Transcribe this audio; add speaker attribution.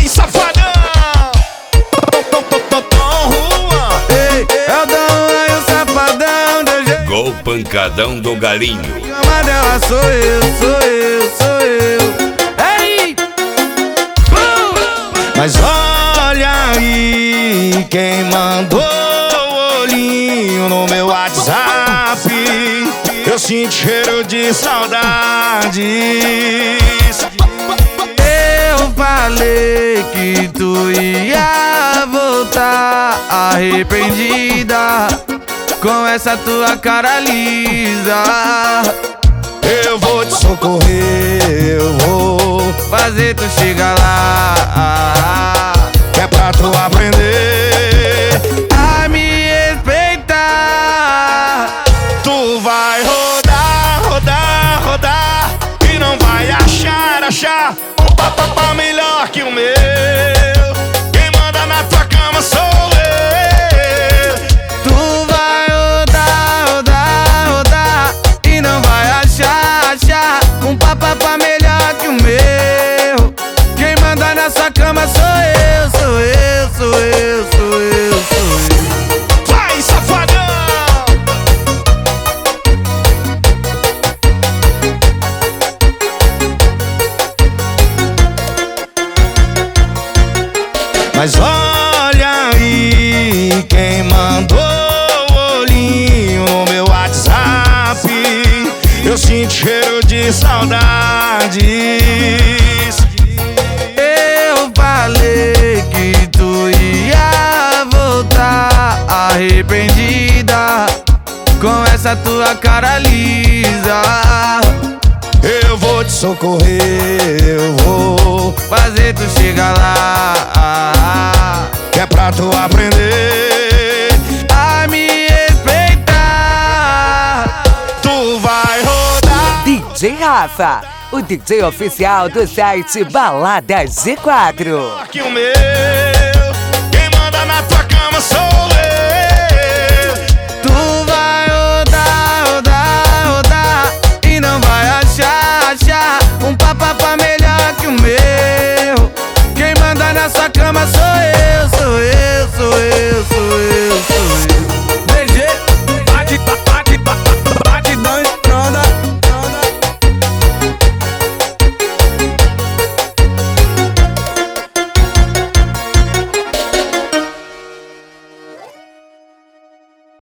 Speaker 1: safadão!
Speaker 2: Ei, é o Dom Juan e o safadão do jeito.
Speaker 3: Gol pancadão do galinho.
Speaker 2: Chama dela, sou eu. Ei! Mas olha aí quem mandou o olhinho no meu WhatsApp. Eu sinto cheiro de saudades. Eu falei que tu ia voltar arrependida com essa tua cara lisa. Eu vou te socorrer, eu vou fazer tu chegar lá. Que é pra tu aprender a me respeitar. Tu vai rodar, rodar, rodar e não vai achar um papapá melhor que o meu. Quem manda na tua cama sou eu. Tu vai rodar, rodar, rodar e não vai achar um papapá melhor que o meu. Quem manda na sua cama sou eu. Vai, safadão! Mas olha aí quem mandou o olhinho no meu WhatsApp. Eu sinto cheiro de saudades. Eu falei que tu ia voltar arrependida com essa tua cara lisa. Eu vou te socorrer, eu vou fazer tu chegar lá. Que é pra tu aprender a me respeitar. Tu vai rodar.
Speaker 4: DJ Rafa, o DJ oficial do site Balada G4.
Speaker 1: Que o meu, quem manda na tua cama sou